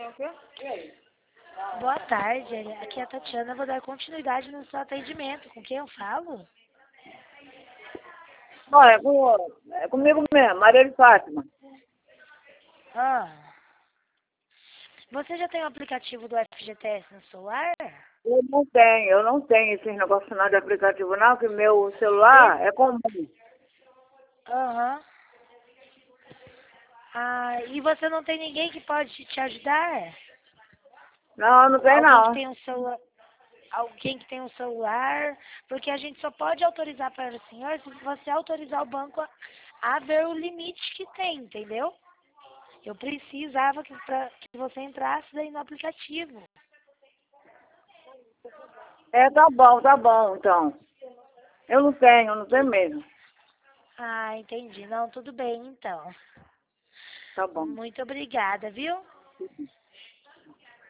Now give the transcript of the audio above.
Boa tarde, aqui é a Tatiana. Eu vou dar continuidade no seu atendimento. Com quem eu falo? Não, é comigo mesmo, Maria de Fátima. Ah, você já tem o aplicativo do FGTS no celular? Eu não tenho esses negócios não de aplicativo não, que meu celular é comum. Aham. Ah, e você não tem ninguém que pode te ajudar? Não, não tem Alguém que não. tem um celular? Alguém que tem um celular? Porque a gente só pode autorizar para o senhor se você autorizar o banco a ver o limite que tem, entendeu? Eu precisava que você entrasse daí no aplicativo. Tá bom, então. Eu não tenho mesmo. Ah, entendi. Não, tudo bem, então. Tá bom. Muito obrigada, viu?